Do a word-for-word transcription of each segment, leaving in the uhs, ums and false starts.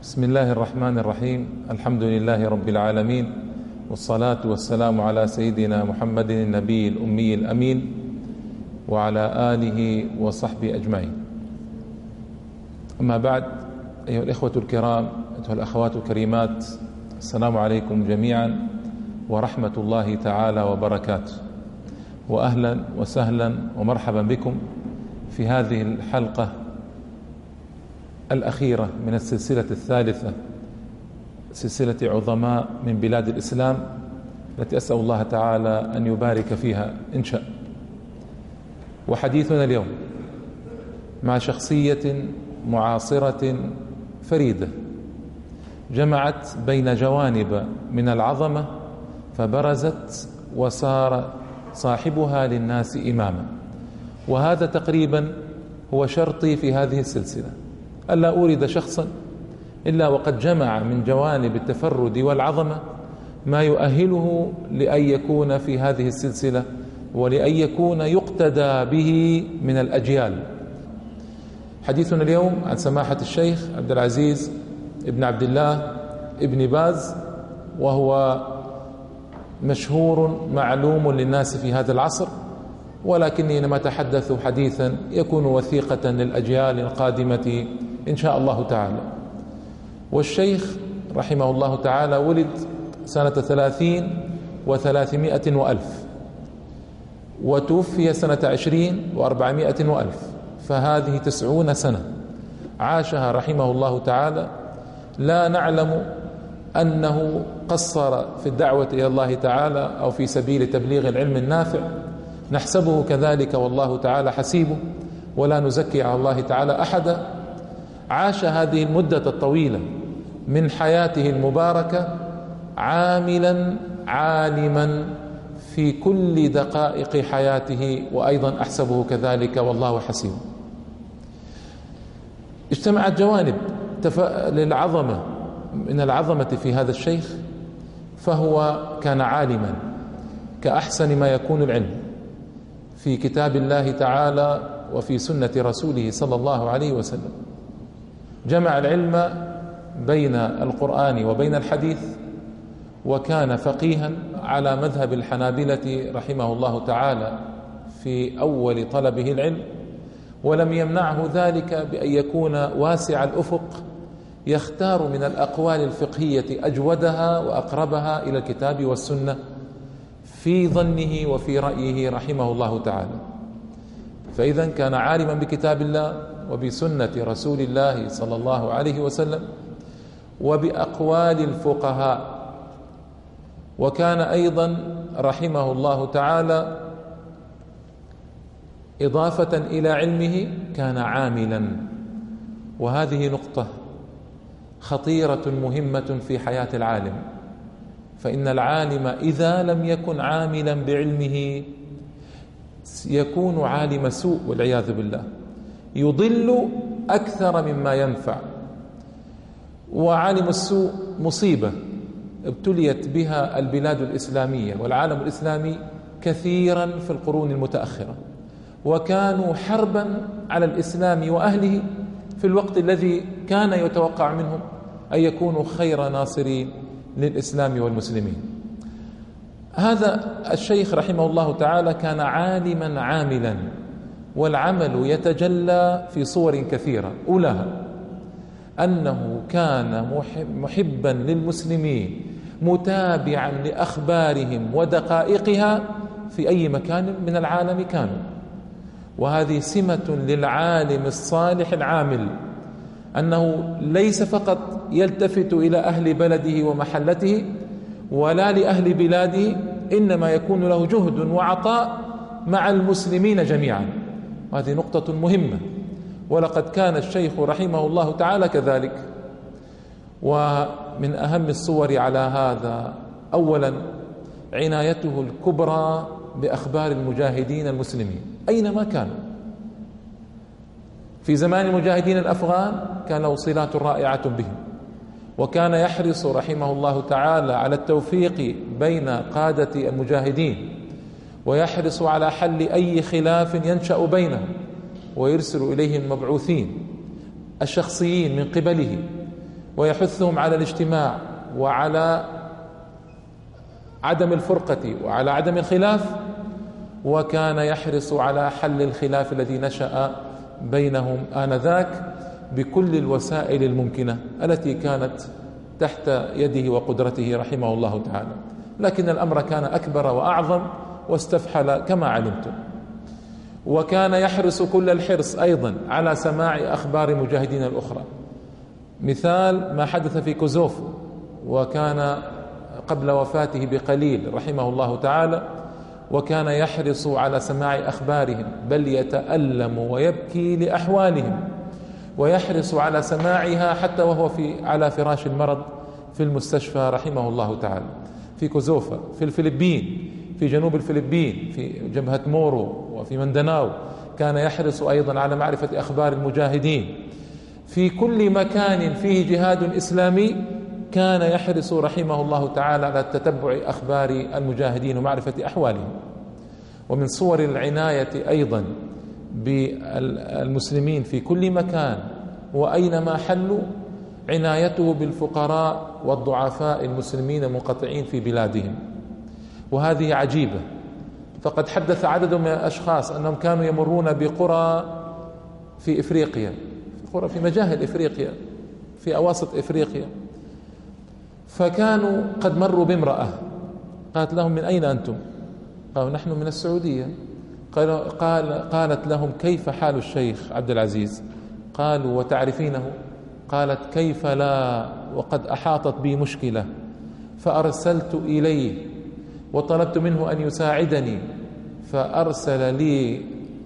بسم الله الرحمن الرحيم. الحمد لله رب العالمين، والصلاة والسلام على سيدنا محمد النبي الأمي الأمين وعلى آله وصحبه أجمعين. أما بعد، أيها الإخوة الكرام، أيها الأخوات الكريمات، السلام عليكم جميعا ورحمة الله تعالى وبركاته، وأهلا وسهلا ومرحبا بكم في هذه الحلقة الأخيرة من السلسلة الثالثة، سلسلة عظماء من بلاد الإسلام، التي أسأل الله تعالى أن يبارك فيها إن شاء. وحديثنا اليوم مع شخصية معاصرة فريدة، جمعت بين جوانب من العظمة فبرزت وصار صاحبها للناس إماما. وهذا تقريبا هو شرطي في هذه السلسلة، ألا أورد شخصا إلا وقد جمع من جوانب التفرد والعظمة ما يؤهله لأن يكون في هذه السلسلة ولأن يكون يقتدى به من الأجيال. حديثنا اليوم عن سماحة الشيخ عبد العزيز ابن عبد الله ابن باز، وهو مشهور معلوم للناس في هذا العصر، ولكني لما أتحدث حديثا يكون وثيقة للأجيال القادمة إن شاء الله تعالى. والشيخ رحمه الله تعالى ولد سنة ثلاثين وثلاثمائة وألف، وتوفي سنة عشرين وأربعمائة وألف، فهذه تسعون سنة عاشها رحمه الله تعالى. لا نعلم أنه قصر في الدعوة إلى الله تعالى أو في سبيل تبليغ العلم النافع، نحسبه كذلك والله تعالى حسيبه، ولا نزكي على الله تعالى أحدا. عاش هذه المدة الطويلة من حياته المباركة عاملا عالما في كل دقائق حياته، وأيضا أحسبه كذلك والله حسيبه. اجتمعت جوانب للعظمة من العظمة في هذا الشيخ، فهو كان عالما كأحسن ما يكون العلم في كتاب الله تعالى وفي سنة رسوله صلى الله عليه وسلم. جمع العلم بين القرآن وبين الحديث، وكان فقيها على مذهب الحنابلة رحمه الله تعالى في أول طلبه العلم، ولم يمنعه ذلك بأن يكون واسع الأفق، يختار من الأقوال الفقهية أجودها وأقربها إلى الكتاب والسنة في ظنه وفي رأيه رحمه الله تعالى. فإذا كان عالما بكتاب الله وبسنة رسول الله صلى الله عليه وسلم وبأقوال الفقهاء. وكان أيضا رحمه الله تعالى إضافة إلى علمه كان عاملا، وهذه نقطة خطيرة مهمة في حياة العالم، فإن العالم إذا لم يكن عاملا بعلمه يكون عالم سوء والعياذ بالله، يضل أكثر مما ينفع. وعالم السوء مصيبة ابتليت بها البلاد الإسلامية والعالم الإسلامي كثيرا في القرون المتأخرة، وكانوا حربا على الإسلام وأهله في الوقت الذي كان يتوقع منهم أن يكونوا خير ناصرين للإسلام والمسلمين. هذا الشيخ رحمه الله تعالى كان عالما عاملا، والعمل يتجلى في صور كثيرة. أولاها أنه كان محبا للمسلمين، متابعا لأخبارهم ودقائقها في أي مكان من العالم كانوا. وهذه سمة للعالم الصالح العامل، أنه ليس فقط يلتفت إلى أهل بلده ومحلته ولا لأهل بلاده، إنما يكون له جهد وعطاء مع المسلمين جميعا. هذه نقطة مهمة، ولقد كان الشيخ رحمه الله تعالى كذلك. ومن أهم الصور على هذا أولا عنايته الكبرى بأخبار المجاهدين المسلمين أينما كانوا. في زمان المجاهدين الأفغان كان له صلات رائعة بهم، وكان يحرص رحمه الله تعالى على التوفيق بين قادة المجاهدين، ويحرص على حل أي خلاف ينشأ بينهم، ويرسل إليهم المبعوثين الشخصيين من قبله، ويحثهم على الاجتماع وعلى عدم الفرقة وعلى عدم الخلاف، وكان يحرص على حل الخلاف الذي نشأ بينهم آنذاك بكل الوسائل الممكنة التي كانت تحت يده وقدرته رحمه الله تعالى. لكن الأمر كان أكبر وأعظم واستفحل كما علمتم. وكان يحرص كل الحرص أيضا على سماع أخبار المجاهدين الأخرى، مثال ما حدث في كوزوفو، وكان قبل وفاته بقليل رحمه الله تعالى، وكان يحرص على سماع أخبارهم، بل يتألم ويبكي لأحوالهم، ويحرص على سماعها حتى وهو في على فراش المرض في المستشفى رحمه الله تعالى. في كوزوفا، في الفلبين، في جنوب الفلبين، في جبهة مورو وفي مندناو، كان يحرص أيضا على معرفة أخبار المجاهدين. في كل مكان فيه جهاد إسلامي كان يحرص رحمه الله تعالى على تتبع أخبار المجاهدين ومعرفة أحوالهم. ومن صور العناية أيضا بالمسلمين في كل مكان وأينما حلوا عنايته بالفقراء والضعفاء المسلمين المنقطعين في بلادهم، وهذه عجيبة. فقد حدث عدد من الأشخاص أنهم كانوا يمرون بقرى في إفريقيا، قرى في مجاهل إفريقيا، في أواسط إفريقيا، فكانوا قد مروا بامرأة قالت لهم: من أين أنتم؟ قالوا: نحن من السعودية. قال قال قالت لهم: كيف حال الشيخ عبد العزيز؟ قالوا: وتعرفينه؟ قالت: كيف لا، وقد أحاطت بي مشكلة، فأرسلت إليه وطلبت منه أن يساعدني، فأرسل لي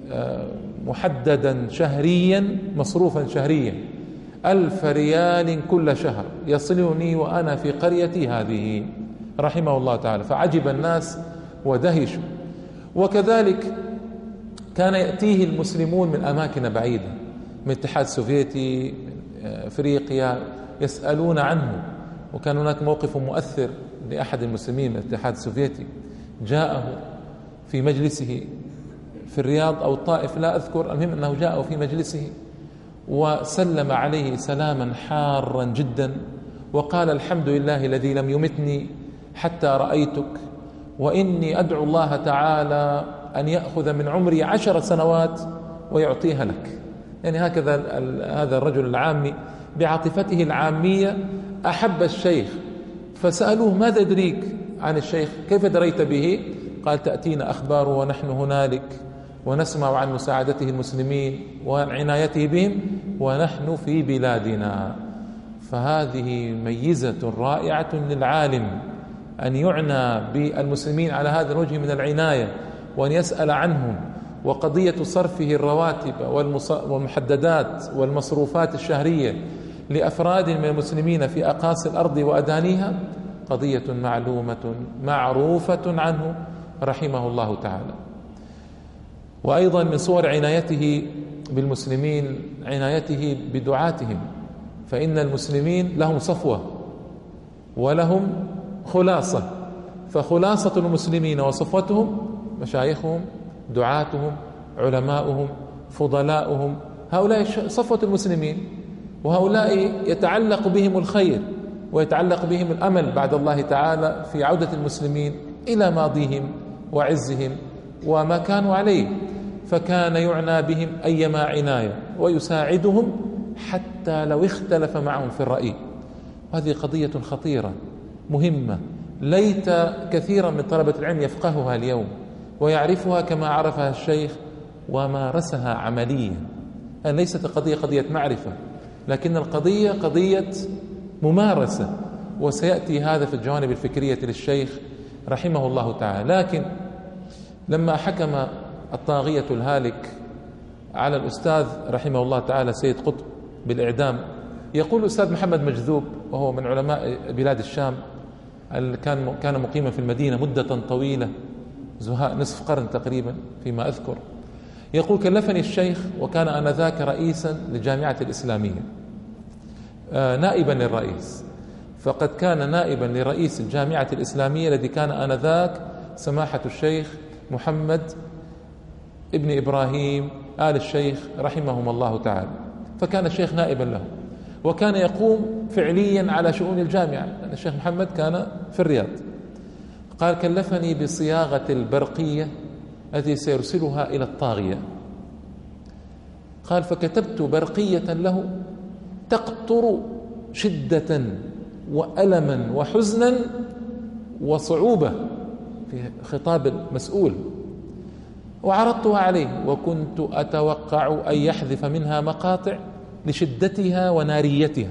محددا شهريا، مصروفا شهريا ألف ريال كل شهر يصلني وأنا في قريتي هذه، رحمه الله تعالى. فعجب الناس ودهشوا. وكذلك كان يأتيه المسلمون من أماكن بعيدة، من الاتحاد السوفيتي، من أفريقيا، يسألون عنه. وكان هناك موقف مؤثر لأحد المسلمين من الاتحاد السوفيتي، جاءه في مجلسه في الرياض أو الطائف لا أذكر، المهم أنه جاءه في مجلسه وسلم عليه سلاما حارا جدا، وقال: الحمد لله الذي لم يمتني حتى رأيتك، وإني أدعو الله تعالى أن يأخذ من عمري عشر سنوات ويعطيها لك. يعني هكذا هذا الرجل العامي بعاطفته العامية أحب الشيخ. فسألوه: ماذا يدريك عن الشيخ؟ كيف دريت به؟ قال: تأتينا أخباره ونحن هنالك، ونسمع عن مساعدته المسلمين وعن عنايته بهم ونحن في بلادنا. فهذه ميزة رائعة للعالم، أن يعنى بالمسلمين على هذا الوجه من العناية، وأن يسأل عنهم. وقضية صرفه الرواتب والمحددات والمصروفات الشهرية لأفراد من المسلمين في أقاصي الأرض وأدانيها قضية معلومة معروفة عنه رحمه الله تعالى. وأيضا من صور عنايته بالمسلمين عنايته بدعاتهم، فإن المسلمين لهم صفوة ولهم خلاصة، فخلاصة المسلمين وصفوتهم مشايخهم، دعاتهم، علماؤهم، فضلاؤهم، هؤلاء صفوة المسلمين، وهؤلاء يتعلق بهم الخير ويتعلق بهم الأمل بعد الله تعالى في عودة المسلمين إلى ماضيهم وعزهم وما كانوا عليه. فكان يعنى بهم أيما عناية ويساعدهم حتى لو اختلف معهم في الرأي. هذه قضية خطيرة مهمة، ليت كثيرا من طلبة العلم يفقهها اليوم ويعرفها كما عرفها الشيخ ومارسها عمليا. أن ليست قضية قضية معرفة، لكن القضية قضية ممارسة، وسيأتي هذا في الجوانب الفكرية للشيخ رحمه الله تعالى. لكن لما حكم الطاغية الهالك على الأستاذ رحمه الله تعالى سيد قطب بالإعدام، يقول الأستاذ محمد مجذوب، وهو من علماء بلاد الشام، كان كان مقيما في المدينة مدة طويلة، زهاء نصف قرن تقريبا فيما أذكر، يقول: كلفني الشيخ، وكان آنذاك رئيسا للجامعة الإسلامية، آه نائبا للرئيس، فقد كان نائبا لرئيس الجامعة الإسلامية الذي كان آنذاك سماحة الشيخ محمد ابن إبراهيم آل الشيخ رحمهم الله تعالى، فكان الشيخ نائبا له. وكان يقوم فعليا على شؤون الجامعة، لأن الشيخ محمد كان في الرياض. قال: كلفني بصياغة البرقية التي سيرسلها إلى الطاغية. قال: فكتبت برقية له تقطر شدة وألما وحزنا وصعوبة في خطاب المسؤول، وعرضتها عليه، وكنت أتوقع أن يحذف منها مقاطع لشدتها وناريتها.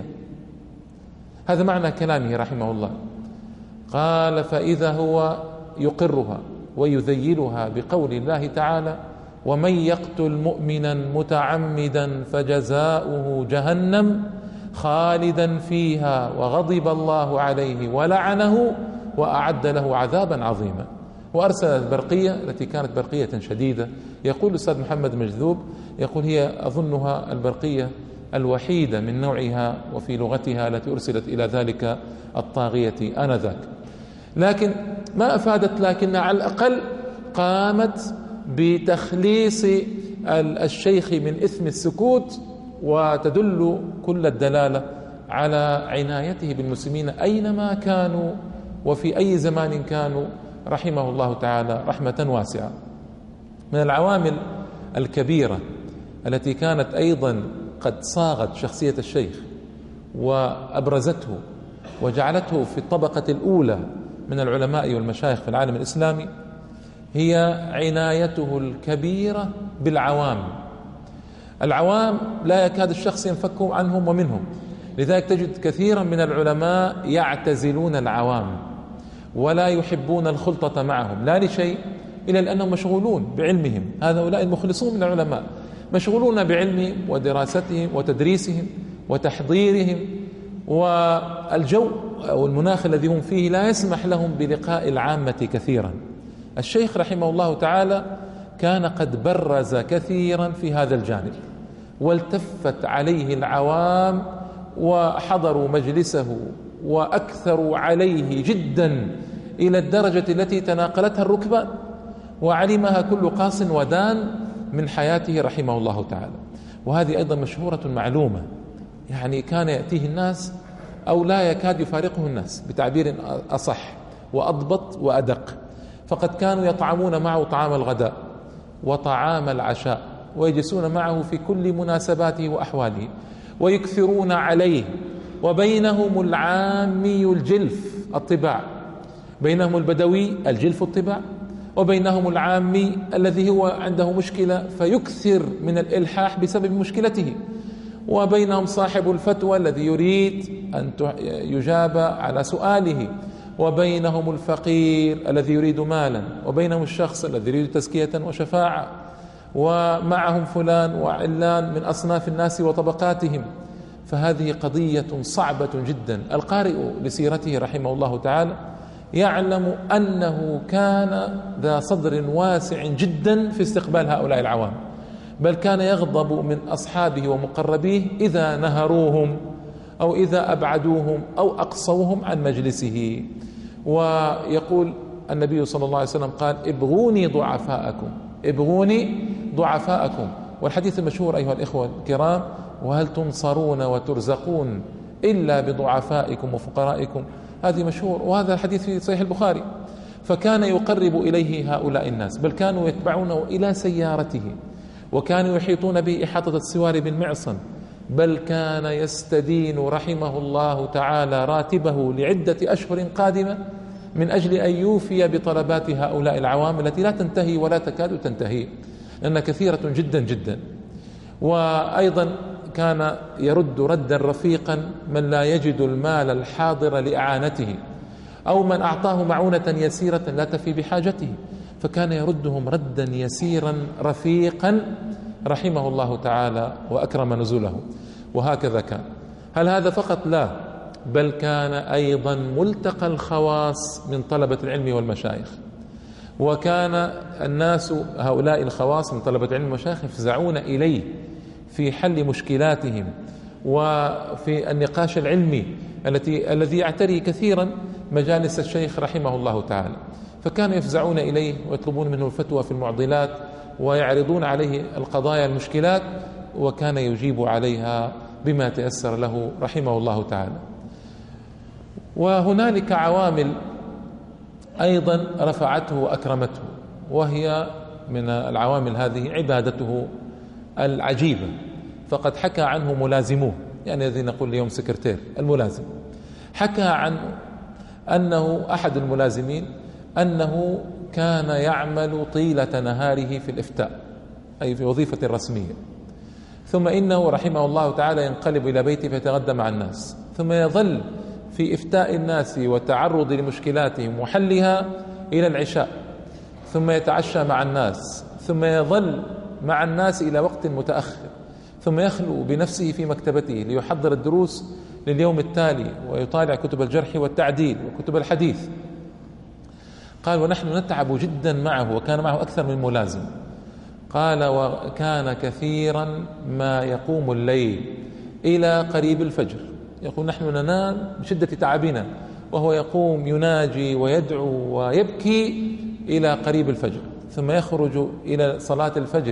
هذا معنى كلامه رحمه الله. قال: فإذا هو يقرها ويذيلها بقول الله تعالى: ومن يقتل مؤمنا متعمدا فجزاؤه جهنم خالدا فيها وغضب الله عليه ولعنه وأعد له عذابا عظيما. وأرسل البرقية التي كانت برقية شديدة. يقول الأستاذ محمد مجذوب، يقول: هي أظنها البرقية الوحيدة من نوعها وفي لغتها التي أرسلت إلى ذلك الطاغية آنذاك. لكن ما أفادت، لكن على الأقل قامت بتخليص الشيخ من إثم السكوت، وتدل كل الدلالة على عنايته بالمسلمين أينما كانوا وفي أي زمان كانوا، رحمه الله تعالى رحمة واسعة. من العوامل الكبيرة التي كانت أيضا قد صاغت شخصية الشيخ وأبرزته وجعلته في الطبقة الأولى من العلماء والمشايخ في العالم الإسلامي هي عنايته الكبيرة بالعوام. العوام لا يكاد الشخص ينفك عنهم ومنهم، لذلك تجد كثيرا من العلماء يعتزلون العوام ولا يحبون الخلطة معهم، لا لشيء إلا لأنهم مشغولون بعلمهم. هؤلاء المخلصون من العلماء مشغولون بعلمهم ودراستهم وتدريسهم وتحضيرهم، والجو أو المناخ الذي هم فيه لا يسمح لهم بلقاء العامة كثيرا. الشيخ رحمه الله تعالى كان قد برز كثيرا في هذا الجانب، والتفت عليه العوام وحضروا مجلسه وأكثروا عليه جدا إلى الدرجة التي تناقلتها الركبان وعلمها كل قاص ودان من حياته رحمه الله تعالى. وهذه أيضا مشهورة معلومة، يعني كان يأتيه الناس أو لا يكاد يفارقه الناس بتعبير أصح وأضبط وأدق، فقد كانوا يطعمون معه طعام الغداء وطعام العشاء، ويجلسون معه في كل مناسباته وأحواله، ويكثرون عليه. وبينهم العامي الجلف الطباع، بينهم البدوي الجلف الطباع، وبينهم العامي الذي هو عنده مشكلة فيكثر من الإلحاح بسبب مشكلته، وبينهم صاحب الفتوى الذي يريد أن يجاب على سؤاله، وبينهم الفقير الذي يريد مالا، وبينهم الشخص الذي يريد تزكية وشفاعة، ومعهم فلان وعلان من أصناف الناس وطبقاتهم. فهذه قضية صعبة جدا. القارئ لسيرته رحمه الله تعالى يعلم أنه كان ذا صدر واسع جدا في استقبال هؤلاء العوام، بل كان يغضب من أصحابه ومقربيه إذا نهروهم أو إذا أبعدوهم أو أقصوهم عن مجلسه. ويقول النبي صلى الله عليه وسلم قال: ابغوني ضعفاءكم، ابغوني ضعفاءكم. والحديث المشهور أيها الإخوة الكرام: وهل تنصرون وترزقون إلا بضعفائكم وفقرائكم. هذه مشهور، وهذا الحديث في صحيح البخاري. فكان يقرب إليه هؤلاء الناس، بل كانوا يتبعونه إلى سيارته، وكانوا يحيطون به إحاطة السوار بالمعصم، بل كان يستدين رحمه الله تعالى راتبه لعدة أشهر قادمة من أجل أن يوفي بطلبات هؤلاء العوام التي لا تنتهي ولا تكاد تنتهي، لأنها كثيرة جدا جدا. وأيضا كان يرد ردا رفيقا من لا يجد المال الحاضر لإعانته، أو من أعطاه معونة يسيرة لا تفي بحاجته، فكان يردهم ردا يسيرا رفيقا رحمه الله تعالى وأكرم نزوله. وهكذا كان. هل هذا فقط؟ لا، بل كان أيضا ملتقى الخواص من طلبة العلم والمشايخ. وكان الناس هؤلاء الخواص من طلبة العلم والمشايخ يفزعون إليه في حل مشكلاتهم وفي النقاش العلمي التي الذي يعتري كثيرا مجالس الشيخ رحمه الله تعالى. فكانوا يفزعون إليه ويطلبون منه الفتوى في المعضلات، ويعرضون عليه القضايا المشكلات، وكان يجيب عليها بما تيسر له رحمه الله تعالى. وهنالك عوامل أيضا رفعته وأكرمته، وهي من العوامل هذه عبادته العجيبة. فقد حكى عنه ملازموه، يعني الذي نقول اليوم سكرتير الملازم، حكى عنه أنه أحد الملازمين أنه كان يعمل طيلة نهاره في الإفتاء، أي في وظيفة رسمية، ثم إنه رحمه الله تعالى ينقلب إلى بيته فيتغدى مع الناس، ثم يظل في إفتاء الناس والتعرض لمشكلاتهم وحلها إلى العشاء، ثم يتعشى مع الناس، ثم يظل مع الناس إلى وقت متأخر، ثم يخلو بنفسه في مكتبته ليحضر الدروس لليوم التالي ويطالع كتب الجرح والتعديل وكتب الحديث. قال: ونحن نتعب جدا معه، وكان معه أكثر من ملازم. قال: وكان كثيرا ما يقوم الليل إلى قريب الفجر، يقول: نحن ننام بشدة تعبنا، وهو يقوم يناجي ويدعو ويبكي إلى قريب الفجر، ثم يخرج إلى صلاة الفجر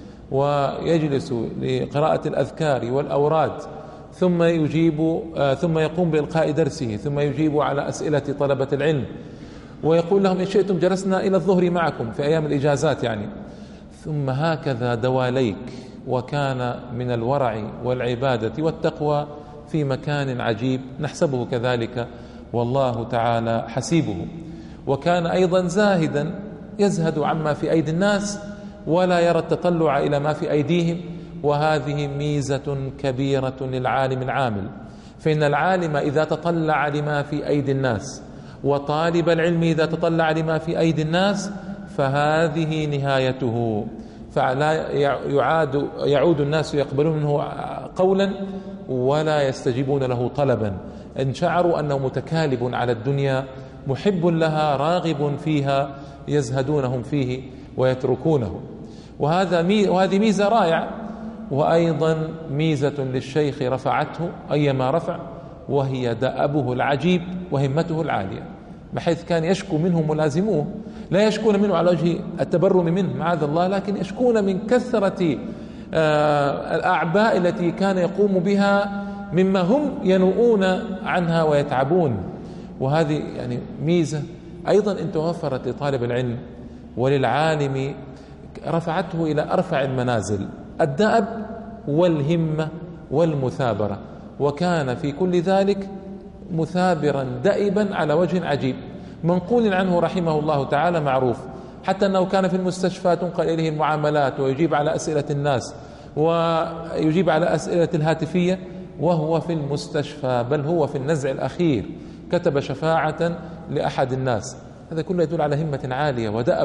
ويجلس لقراءة الأذكار والأوراد، ثم يجيب ثم يقوم بإلقاء درسه، ثم يجيب على أسئلة طلبة العلم، ويقول لهم: إن شئتم جلسنا إلى الظهر معكم في أيام الإجازات يعني. ثم هكذا دواليك، وكان من الورع والعبادة والتقوى في مكان عجيب نحسبه كذلك، والله تعالى حسيبه. وكان أيضا زاهدا، يزهد عما في أيدي الناس ولا يرى التطلع إلى ما في أيديهم، وهذه ميزة كبيرة للعالم العامل. فإن العالم إذا تطلع لما في أيدي الناس، وطالب العلم إذا تطلع لما في أيدي الناس، فهذه نهايته، فلا يعاد يعود الناس يقبلون منه قولا ولا يستجيبون له طلبا، إن شعروا أنه متكالب على الدنيا محب لها راغب فيها يزهدونهم فيه ويتركونه. وهذا مي وهذه ميزة رائعة، وأيضا ميزة للشيخ رفعته أيما رفع، وهي دأبه العجيب وهمته العالية، بحيث كان يشكو منه ملازموه، لا يشكون منه على وجه التبرم منه معاذ الله، لكن يشكون من كثرة الأعباء التي كان يقوم بها مما هم ينوؤون عنها ويتعبون. وهذه يعني ميزة أيضا إن توفرت لطالب العلم وللعالم رفعته إلى أرفع المنازل، الدأب والهمة والمثابرة، وكان في كل ذلك مثابرا دائبا على وجه عجيب. منقول عنه رحمه الله تعالى معروف، حتى أنه كان في المستشفى تنقل إليه المعاملات ويجيب على أسئلة الناس ويجيب على أسئلة الهاتفية وهو في المستشفى، بل هو في النزع الأخير كتب شفاعة لأحد الناس. هذا كله يدل على همة عالية ودأب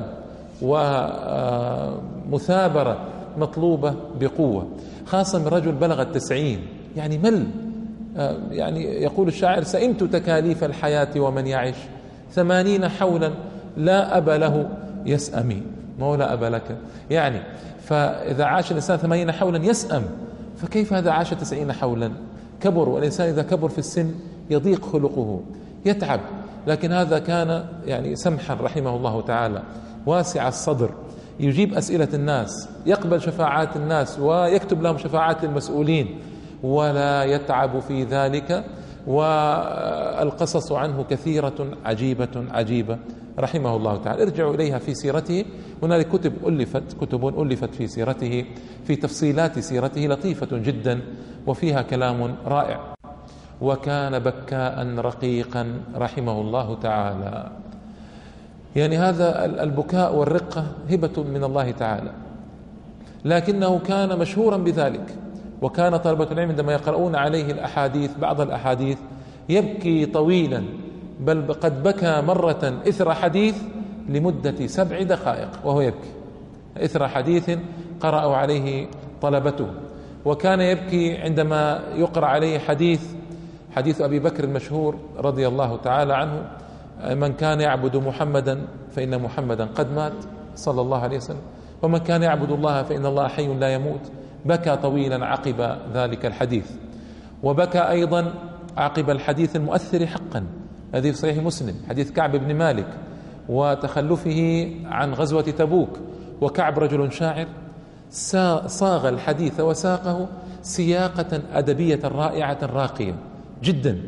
ومثابرة مطلوبة بقوة، خاصة من رجل بلغ التسعين، يعني مل، يعني يقول الشاعر: سئمت تكاليف الحياة ومن يعش ثمانين حولا لا أب له يسأمي. ما هو لا أب لك يعني، فإذا عاش الإنسان ثمانين حولا يسأم، فكيف هذا عاش تسعين حولا؟ كبر، والإنسان إذا كبر في السن يضيق خلقه يتعب، لكن هذا كان يعني سمحا رحمه الله تعالى، واسع الصدر، يجيب أسئلة الناس، يقبل شفاعات الناس ويكتب لهم شفاعات المسؤولين ولا يتعب في ذلك. والقصص عنه كثيرة عجيبة عجيبة رحمه الله تعالى، ارجعوا إليها في سيرته، هنالك كتب ألفت كتب ألفت في سيرته، في تفصيلات سيرته لطيفة جدا وفيها كلام رائع. وكان بكاء رقيقا رحمه الله تعالى، يعني هذا البكاء والرقة هبة من الله تعالى، لكنه كان مشهورا بذلك. وكان طلبة العلم عندما يقرؤون عليه الأحاديث بعض الأحاديث يبكي طويلا، بل قد بكى مرة إثر حديث لمدة سبع دقائق وهو يبكي إثر حديث قرأوا عليه طلبته. وكان يبكي عندما يقرأ عليه حديث حديث أبي بكر المشهور رضي الله تعالى عنه: من كان يعبد محمدا فإن محمدا قد مات صلى الله عليه وسلم، ومن كان يعبد الله فإن الله حي لا يموت. بكى طويلا عقب ذلك الحديث. وبكى أيضا عقب الحديث المؤثر حقا الذي في صحيح مسلم، حديث كعب بن مالك وتخلفه عن غزوة تبوك. وكعب رجل شاعر صاغ الحديث وساقه سياقة أدبية رائعة راقية جدا.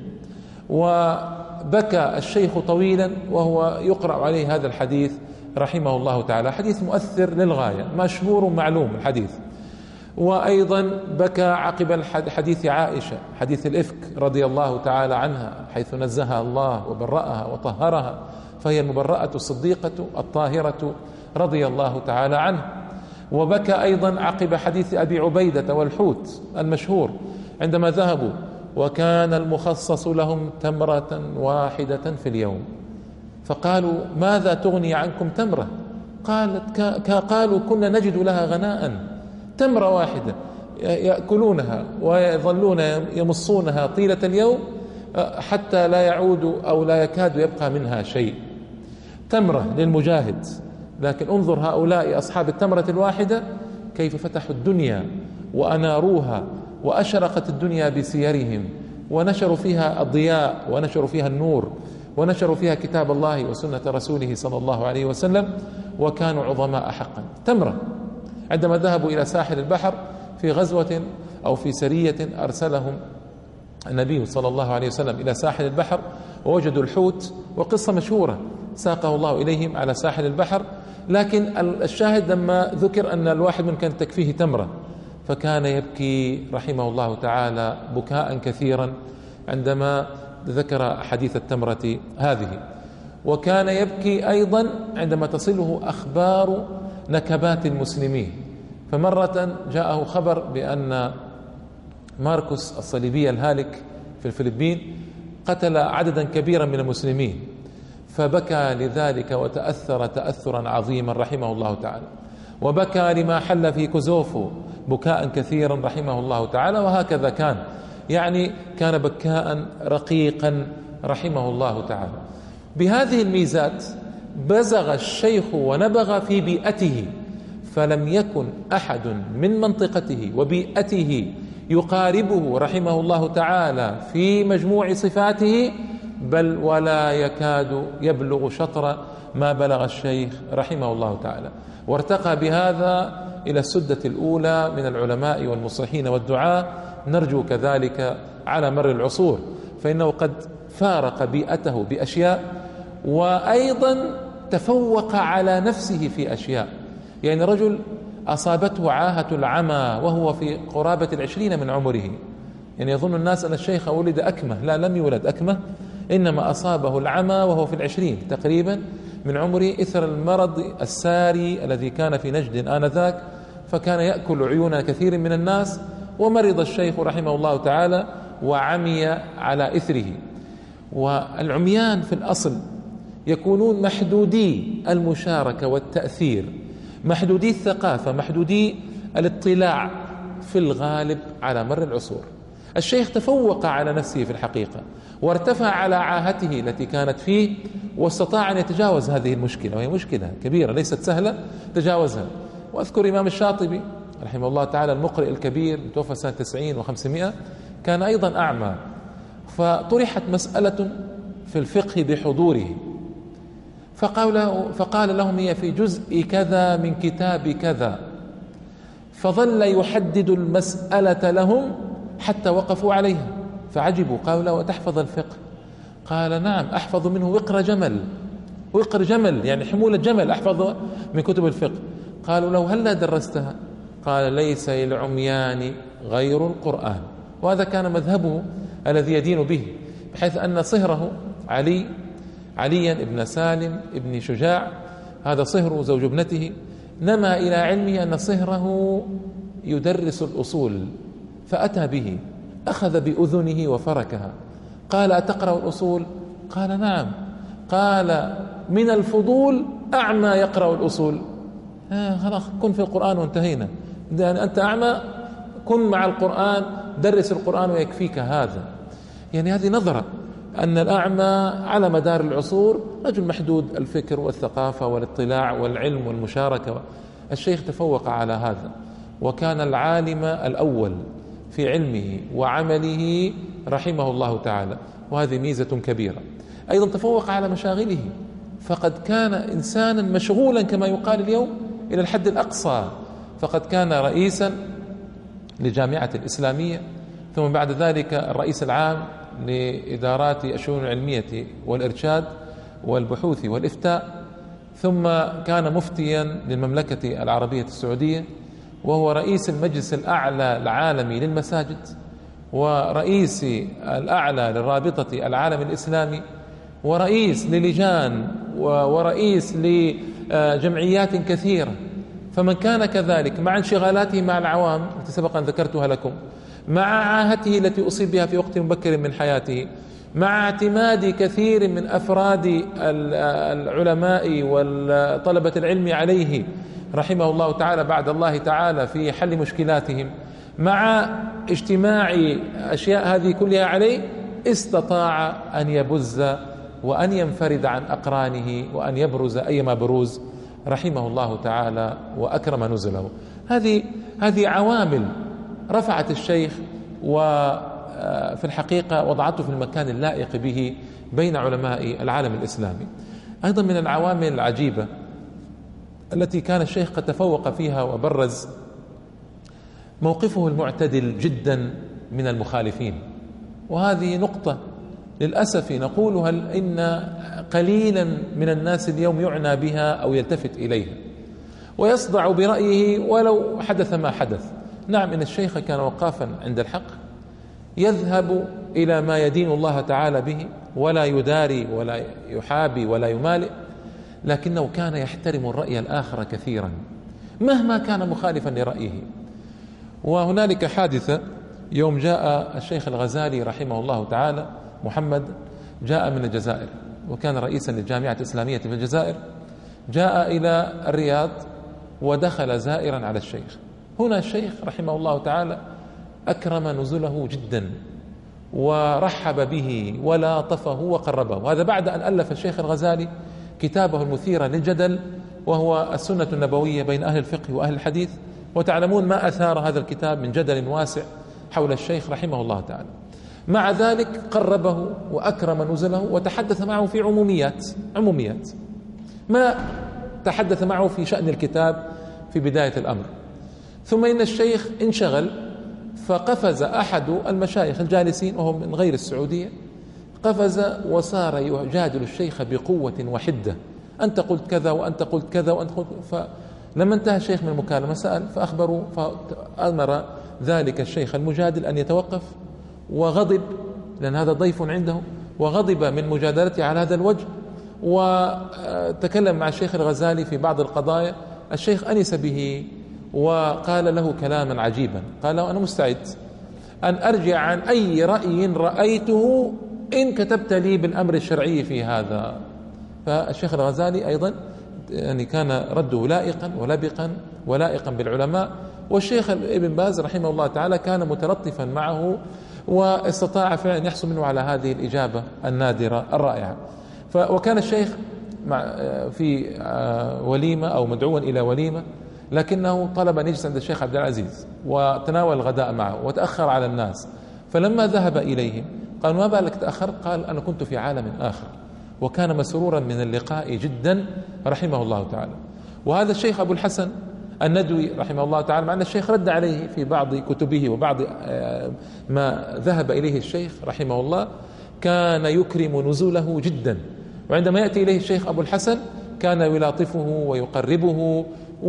وبكى الشيخ طويلا وهو يقرأ عليه هذا الحديث رحمه الله تعالى، حديث مؤثر للغاية، مشهور معلوم الحديث. وأيضا بكى عقب حديث عائشة، حديث الإفك رضي الله تعالى عنها، حيث نزهها الله وبرأها وطهرها، فهي المبرأة الصديقة الطاهرة رضي الله تعالى عنه. وبكى أيضا عقب حديث أبي عبيدة والحوت المشهور عندما ذهبوا وكان المخصص لهم تمرة واحدة في اليوم، فقالوا ماذا تغني عنكم تمرة؟ قالت قالوا كنا نجد لها غناء، تمرة واحدة يأكلونها ويظلون يمصونها طيلة اليوم حتى لا يعود أو لا يكاد يبقى منها شيء، تمرة للمجاهد. لكن انظر هؤلاء أصحاب التمرة الواحدة كيف فتحوا الدنيا وأناروها وأشرقت الدنيا بسيرهم، ونشروا فيها الضياء ونشروا فيها النور ونشروا فيها كتاب الله وسنة رسوله صلى الله عليه وسلم، وكانوا عظماء حقا. تمرة عندما ذهبوا إلى ساحل البحر في غزوة أو في سرية أرسلهم النبي صلى الله عليه وسلم إلى ساحل البحر ووجدوا الحوت، وقصة مشهورة ساقه الله إليهم على ساحل البحر. لكن الشاهد لما ذكر أن الواحد من كانت تكفيه تمرة، فكان يبكي رحمه الله تعالى بكاء كثيرا عندما ذكر حديث التمرة هذه. وكان يبكي أيضا عندما تصله أخبار نكبات المسلمين. فمرة جاءه خبر بأن ماركوس الصليبي الهالك في الفلبين قتل عددا كبيرا من المسلمين، فبكى لذلك وتأثر تأثرا عظيما رحمه الله تعالى. وبكى لما حل في كوزوفو بكاء كثيرا رحمه الله تعالى. وهكذا كان، يعني كان بكاء رقيقا رحمه الله تعالى. بهذه الميزات بزغ الشيخ ونبغ في بيئته، فلم يكن أحد من منطقته وبيئته يقاربه رحمه الله تعالى في مجموع صفاته، بل ولا يكاد يبلغ شطر ما بلغ الشيخ رحمه الله تعالى. وارتقى بهذا إلى السدة الأولى من العلماء والمصلحين والدعاة، نرجو كذلك على مر العصور، فإنه قد فارق بيئته بأشياء، وأيضا تفوق على نفسه في أشياء. يعني رجل أصابته عاهة العمى وهو في قرابة العشرين من عمره، يعني يظن الناس أن الشيخ ولد أكمة، لا، لم يولد أكمة، إنما أصابه العمى وهو في العشرين تقريبا من عمره، إثر المرض الساري الذي كان في نجد آنذاك، فكان يأكل عيون كثير من الناس. ومرض الشيخ رحمه الله تعالى وعمي على إثره. والعميان في الأصل يكونون محدودي المشاركة والتأثير، محدودي الثقافة، محدودي الاطلاع في الغالب على مر العصور. الشيخ تفوق على نفسه في الحقيقة، وارتفع على عاهته التي كانت فيه، واستطاع أن يتجاوز هذه المشكلة، وهي مشكلة كبيرة ليست سهلة، تجاوزها. وأذكر إمام الشاطبي رحمه الله تعالى المقرئ الكبير، توفى سنة تسعين وخمسمائة، كان أيضا أعمى، فطرحت مسألة في الفقه بحضوره، فقال, فقال لهم هي في جزء كذا من كتاب كذا، فظل يحدد المسألة لهم حتى وقفوا عليها فعجبوا، قالوا له وتحفظ الفقه؟ قال نعم أحفظ منه وقر جمل، وقر جمل يعني حمولة جمل أحفظ من كتب الفقه. قالوا له هل لا درستها؟ قال ليس للعميان غير القرآن. وهذا كان مذهبه الذي يدين به، بحيث أن صهره علي عليا ابن سالم ابن شجاع، هذا صهر زوج ابنته، نما إلى علمه أن صهره يدرس الأصول، فأتى به، أخذ بأذنه وفركها، قال أتقرأ الأصول؟ قال نعم. قال من الفضول أعمى يقرأ الأصول؟ آه خلاص كن في القرآن وانتهينا، يعني أنت أعمى كن مع القرآن، درس القرآن ويكفيك هذا. يعني هذه نظرة أن الأعمى على مدار العصور رجل محدود الفكر والثقافة والاطلاع والعلم والمشاركة. الشيخ تفوق على هذا، وكان العالم الأول في علمه وعمله رحمه الله تعالى، وهذه ميزة كبيرة. أيضا تفوق على مشاغله، فقد كان إنسانا مشغولا كما يقال اليوم إلى الحد الأقصى، فقد كان رئيسا لجامعة الإسلامية، ثم بعد ذلك الرئيس العام لإدارات الشؤون العلمية والإرشاد والبحوث والإفتاء، ثم كان مفتيا للمملكة العربية السعودية، وهو رئيس المجلس الأعلى العالمي للمساجد، ورئيس الأعلى للرابطة العالم الإسلامي، ورئيس للجان، ورئيس لجمعيات كثيرة. فمن كان كذلك مع انشغالاته مع العوام التي سبق أن ذكرتها لكم، مع عاهته التي أصيب بها في وقت مبكر من حياته، مع اعتماد كثير من أفراد العلماء وطلبة العلم عليه رحمه الله تعالى بعد الله تعالى في حل مشكلاتهم، مع اجتماع أشياء هذه كلها عليه، استطاع أن يبز وأن ينفرد عن أقرانه وأن يبرز أيما بروز رحمه الله تعالى وأكرم نزله. هذه هذه عوامل رفعت الشيخ وفي الحقيقة وضعته في المكان اللائق به بين علماء العالم الإسلامي. أيضا من العوامل العجيبة التي كان الشيخ قد تفوق فيها وبرز موقفه المعتدل جدا من المخالفين، وهذه نقطة للأسف نقولها إن قليلا من الناس اليوم يعنى بها أو يلتفت إليها ويصدع برأيه ولو حدث ما حدث. نعم، إن الشيخ كان وقافا عند الحق، يذهب إلى ما يدين الله تعالى به ولا يداري ولا يحابي ولا يمالئ، لكنه كان يحترم الرأي الآخر كثيرا مهما كان مخالفا لرأيه. وهنالك حادثة يوم جاء الشيخ الغزالي رحمه الله تعالى محمد، جاء من الجزائر وكان رئيسا للجامعة الإسلامية في الجزائر، جاء إلى الرياض ودخل زائرا على الشيخ. هنا الشيخ رحمه الله تعالى أكرم نزله جدا ورحب به ولاطفه وقربه، وهذا بعد أن ألف الشيخ الغزالي كتابه المثير للجدل وهو السنة النبوية بين أهل الفقه وأهل الحديث، وتعلمون ما أثار هذا الكتاب من جدل واسع حول الشيخ رحمه الله تعالى. مع ذلك قربه وأكرم نزله وتحدث معه في عموميات عموميات ما تحدث معه في شأن الكتاب في بداية الأمر. ثم إن الشيخ انشغل، فقفز أحد المشايخ الجالسين وهو من غير السعودية، قفز وصار يجادل الشيخ بقوة وحدة، أنت قلت كذا وأنت قلت كذا وأنت قلت. فلما انتهى الشيخ من المكالمة سأل فأخبروا، فأمر ذلك الشيخ المجادل أن يتوقف، وغضب لأن هذا ضيف عنده، وغضب من مجادلته على هذا الوجه، وتكلم مع الشيخ الغزالي في بعض القضايا. الشيخ أنس به وقال له كلاما عجيبا، قال له أنا مستعد أن أرجع عن أي رأي رأيته إن كتبت لي بالأمر الشرعي في هذا. فالشيخ الغزالي أيضا يعني كان رده لائقا ولبقا ولائقا بالعلماء، والشيخ ابن باز رحمه الله تعالى كان متلطفا معه واستطاع فعلا يحصل منه على هذه الإجابة النادرة الرائعة. وكان الشيخ في وليمة أو مدعوا إلى وليمة، لكنه طلب أن يجلس عند الشيخ عبد العزيز وتناول الغداء معه وتأخر على الناس. فلما ذهب إليهم قال ما بالك تأخر؟ قال أنا كنت في عالم آخر، وكان مسرورا من اللقاء جدا رحمه الله تعالى. وهذا الشيخ أبو الحسن الندوي رحمه الله تعالى، مع أن الشيخ رد عليه في بعض كتبه وبعض ما ذهب إليه الشيخ رحمه الله، كان يكرم نزوله جدا، وعندما يأتي إليه الشيخ أبو الحسن كان يلاطفه ويقربه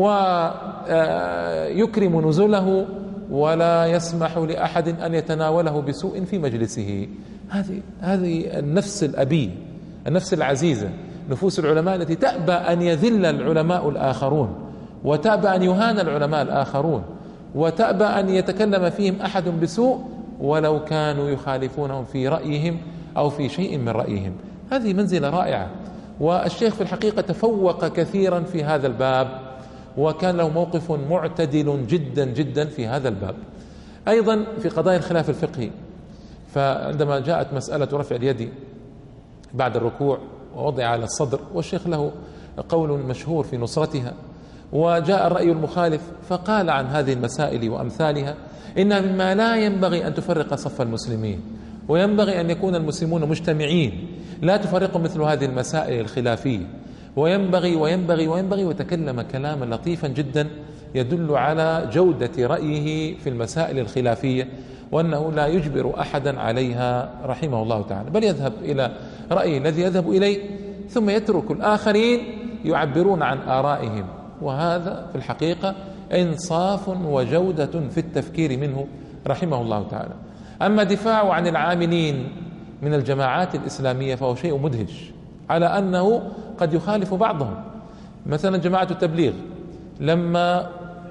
ويكرم نزوله ولا يسمح لأحد أن يتناوله بسوء في مجلسه. هذه هذه النفس الأبية، النفس العزيزة، نفوس العلماء التي تأبى أن يذل العلماء الآخرون، وتأبى أن يهان العلماء الآخرون، وتأبى أن يتكلم فيهم أحد بسوء ولو كانوا يخالفونهم في رأيهم أو في شيء من رأيهم. هذه منزلة رائعة، والشيخ في الحقيقة تفوق كثيرا في هذا الباب، وكان له موقف معتدل جدا جدا في هذا الباب. أيضا في قضايا الخلاف الفقهي، فعندما جاءت مسألة رفع اليد بعد الركوع ووضع على الصدر، والشيخ له قول مشهور في نصرتها، وجاء الرأي المخالف فقال عن هذه المسائل وأمثالها إنها مما لا ينبغي أن تفرق صف المسلمين، وينبغي أن يكون المسلمون مجتمعين، لا تفرقوا مثل هذه المسائل الخلافية، وينبغي وينبغي وينبغي وتكلم كلاما لطيفا جدا يدل على جودة رأيه في المسائل الخلافية، وأنه لا يجبر أحدا عليها رحمه الله تعالى، بل يذهب إلى رأيه الذي يذهب إليه، ثم يترك الآخرين يعبرون عن آرائهم. وهذا في الحقيقة إنصاف وجودة في التفكير منه رحمه الله تعالى. أما دفاعه عن العاملين من الجماعات الإسلامية فهو شيء مدهش، على أنه قد يخالف بعضهم. مثلا جماعة التبليغ لما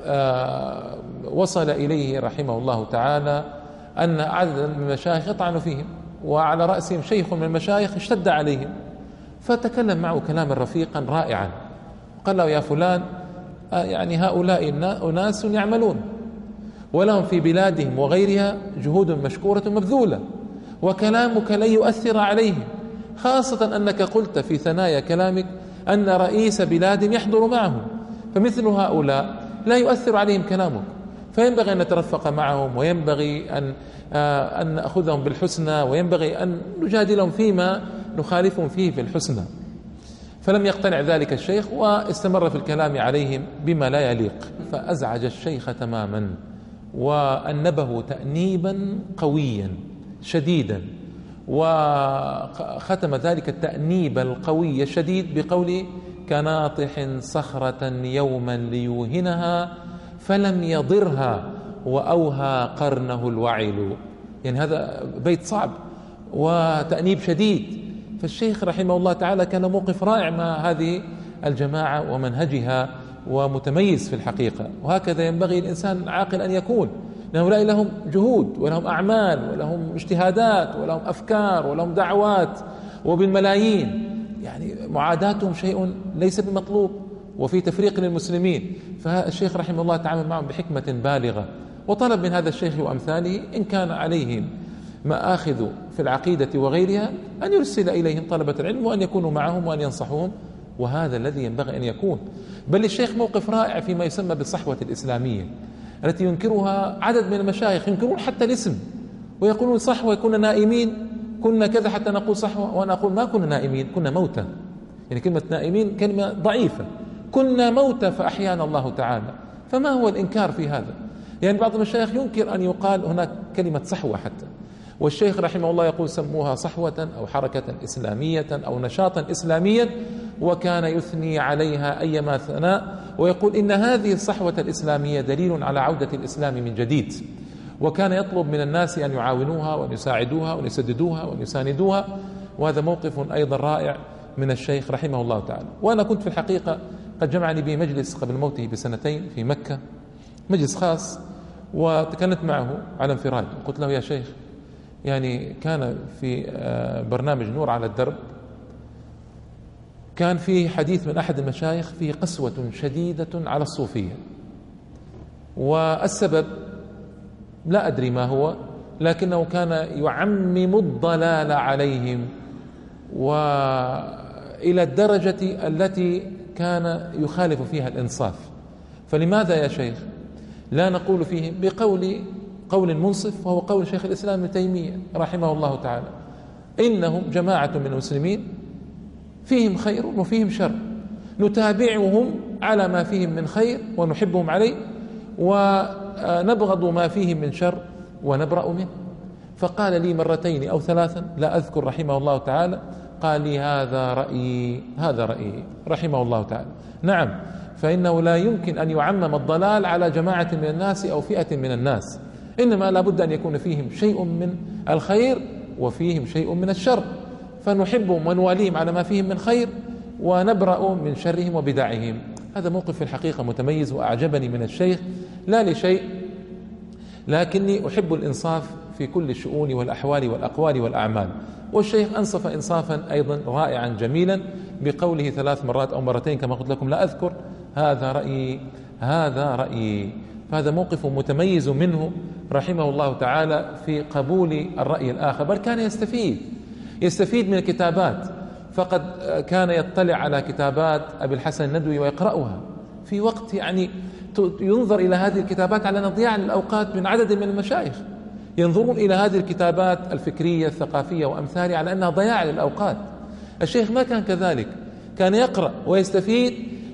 وصل إليه رحمه الله تعالى أن عددا من المشايخ يطعن فيهم، وعلى رأسهم شيخ من المشايخ اشتد عليهم، فتكلم معه كلاما رفيقا رائعا، قال له: يا فلان، يعني هؤلاء أناس يعملون ولهم في بلادهم وغيرها جهود مشكورة مبذولة، وكلامك لن يؤثر عليهم، خاصة أنك قلت في ثنايا كلامك أن رئيس بلاد يحضر معهم، فمثل هؤلاء لا يؤثر عليهم كلامك، فينبغي أن نترفق معهم، وينبغي أن أن نأخذهم بالحسنى، وينبغي أن نجادلهم فيما نخالفهم فيه في الحسنى. فلم يقتنع ذلك الشيخ، واستمر في الكلام عليهم بما لا يليق، فأزعج الشيخ تماما، وأنبه تأنيبا قويا شديدا، وختم ذلك التأنيب القوي الشديد بقوله: كناطح صخرة يوما ليوهنها فلم يضرها وأوهى قرنه الوعل. يعني هذا بيت صعب وتأنيب شديد. فالشيخ رحمه الله تعالى كان موقف رائع مع هذه الجماعة ومنهجها، ومتميز في الحقيقة، وهكذا ينبغي الإنسان عاقل أن يكون، لأن هؤلاء لهم جهود ولهم أعمال ولهم اجتهادات ولهم أفكار ولهم دعوات وبالملايين، يعني معاداتهم شيء ليس بمطلوب، وفي تفريق للمسلمين. فالشيخ رحمه الله تعامل معهم بحكمة بالغة، وطلب من هذا الشيخ وأمثاله إن كان عليهم مآخذ في العقيدة وغيرها أن يرسل إليهم طلبة العلم، وأن يكونوا معهم وأن ينصحوهم، وهذا الذي ينبغي أن يكون. بل الشيخ موقف رائع فيما يسمى بالصحوة الإسلامية التي ينكرها عدد من المشايخ، ينكرون حتى الاسم ويقولون صحوة، كنا نائمين، كنا كذا، حتى نقول صحوة، وأنا أقول ما كنا نائمين، كنا موتى. يعني كلمة نائمين كلمة ضعيفة، كنا موتى فأحيانا الله تعالى. فما هو الإنكار في هذا؟ يعني بعض المشايخ ينكر أن يقال هناك كلمة صحوة حتى، والشيخ رحمه الله يقول سموها صحوة أو حركة إسلامية أو نشاطا إسلاميا، وكان يثني عليها أيما ثناء، ويقول إن هذه الصحوة الإسلامية دليل على عودة الإسلام من جديد، وكان يطلب من الناس أن يعاونوها وأن يساعدوها وأن يسددوها وأن يساندوها. وهذا موقف أيضا رائع من الشيخ رحمه الله تعالى. وأنا كنت في الحقيقة قد جمعني به مجلس قبل موته بسنتين في مكة، مجلس خاص، وتكلمت معه على انفراد، قلت له: يا شيخ، يعني كان في برنامج نور على الدرب كان في حديث من أحد المشايخ فيه قسوة شديدة على الصوفية، والسبب لا أدري ما هو، لكنه كان يعمم الضلال عليهم، وإلى الدرجة التي كان يخالف فيها الإنصاف. فلماذا يا شيخ لا نقول فيهم بقول قول منصف، وهو قول شيخ الإسلام ابن تيمية رحمه الله تعالى: إنهم جماعة من المسلمين فيهم خير وفيهم شر، نتابعهم على ما فيهم من خير ونحبهم عليه، ونبغض ما فيهم من شر ونبرأ منه. فقال لي مرتين أو ثلاثا لا أذكر رحمه الله تعالى، قال لي: هذا رأيي، هذا رأيي رحمه الله تعالى. نعم، فإنه لا يمكن أن يعمم الضلال على جماعة من الناس أو فئة من الناس، إنما لا بد أن يكون فيهم شيء من الخير وفيهم شيء من الشر، فنحبهم ونواليهم على ما فيهم من خير، ونبرأ من شرهم وبدعهم. هذا موقف في الحقيقة متميز وأعجبني من الشيخ، لا لشيء، لكني أحب الإنصاف في كل الشؤون والأحوال والأقوال والأعمال. والشيخ أنصف إنصافا أيضا رائعا جميلا بقوله ثلاث مرات أو مرتين كما قلت لكم لا أذكر: هذا رأيي، هذا رأيي. فهذا موقف متميز منه رحمه الله تعالى في قبول الرأي الآخر، بل كان يستفيد يستفيد من الكتابات، فقد كان يطلع على كتابات أبي الحسن الندوي ويقرأها في وقت يعني ينظر إلى هذه الكتابات على نضياع الأوقات من عدد من المشايخ، ينظرون إلى هذه الكتابات الفكرية الثقافية وأمثالها على أنها ضياع للأوقات. الشيخ ما كان كذلك، كان يقرأ ويستفيد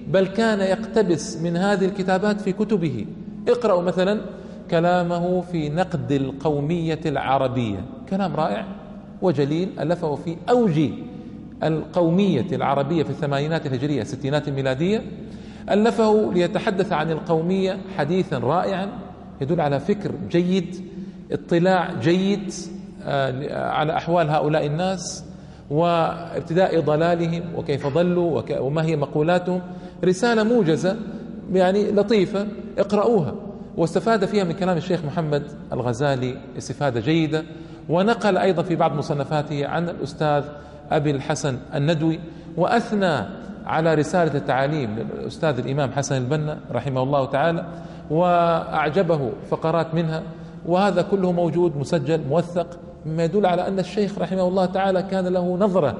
بل كان يقتبس من هذه الكتابات في كتبه. اقرأوا مثلا كلامه في نقد القومية العربية، كلام رائع وجليل ألفه في أوج القومية العربية في الثمانينات الهجرية الستينات الميلادية، ألفه ليتحدث عن القومية حديثا رائعا يدل على فكر جيد، اطلاع جيد على أحوال هؤلاء الناس وابتداء ضلالهم وكيف ضلوا وما هي مقولاتهم. رسالة موجزة يعني لطيفة، اقرأوها. واستفاد فيها من كلام الشيخ محمد الغزالي استفادة جيدة، ونقل أيضا في بعض مصنفاته عن الأستاذ أبي الحسن الندوي، وأثنى على رسالة التعاليم للأستاذ الإمام حسن البنا رحمه الله تعالى، وأعجبه فقرات منها، وهذا كله موجود مسجل موثق، مما يدل على أن الشيخ رحمه الله تعالى كان له نظرة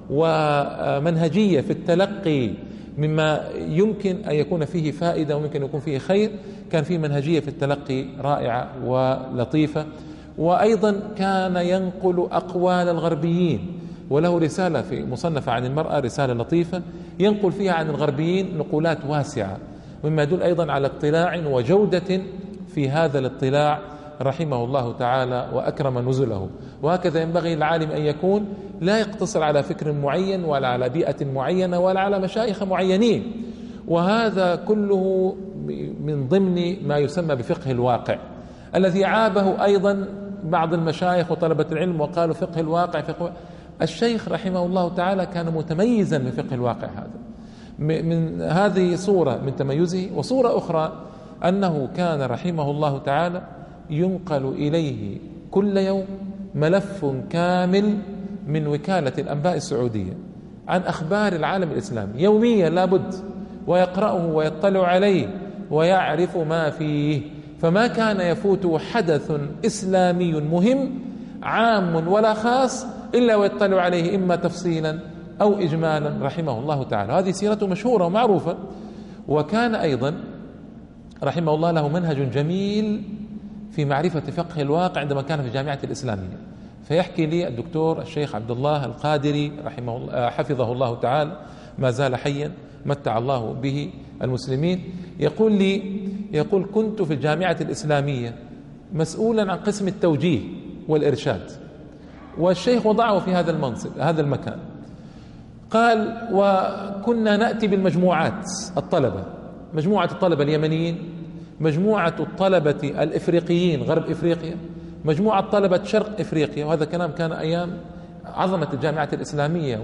ومنهجية في التلقي مما يمكن أن يكون فيه فائدة وممكن أن يكون فيه خير. كان فيه منهجية في التلقي رائعة ولطيفة. وأيضا كان ينقل أقوال الغربيين، وله رسالة في مصنفة عن المرأة، رسالة لطيفة ينقل فيها عن الغربيين نقولات واسعة، مما يدل أيضا على اطلاع وجودة في هذا الاطلاع رحمه الله تعالى وأكرم نزله. وهكذا ينبغي العالم أن يكون، لا يقتصر على فكر معين ولا على بيئة معينة ولا على مشايخ معينين. وهذا كله من ضمن ما يسمى بفقه الواقع، الذي عابه أيضا بعض المشايخ وطلبة العلم وقالوا فقه الواقع فقه. الشيخ رحمه الله تعالى كان متميزا من فقه الواقع هذا. من هذه صورة من تميزه. وصورة أخرى أنه كان رحمه الله تعالى ينقل إليه كل يوم ملف كامل من وكالة الأنباء السعودية عن أخبار العالم الإسلامي يوميا لابد، ويقرأه ويطلع عليه ويعرف ما فيه. فما كان يفوت حدث إسلامي مهم عام ولا خاص إلا ويطلع عليه إما تفصيلا أو إجمالا رحمه الله تعالى. هذه سيرته مشهورة ومعروفة. وكان أيضا رحمه الله له منهج جميل في معرفة فقه الواقع عندما كان في الجامعة الإسلامية. فيحكي لي الدكتور الشيخ عبد الله القادري رحمه الله حفظه الله تعالى، ما زال حيا متع الله به المسلمين، يقول لي يقول كنت في الجامعة الإسلامية مسؤولا عن قسم التوجيه والإرشاد، والشيخ وضعه في هذا المنصب هذا المكان. قال وكنا نأتي بالمجموعات الطلبة، مجموعة الطلبة اليمنيين، مجموعة الطلبة الإفريقيين غرب إفريقيا، مجموعة طلبة شرق إفريقيا. وهذا كلام كان أيام عظمة الجامعة الإسلامية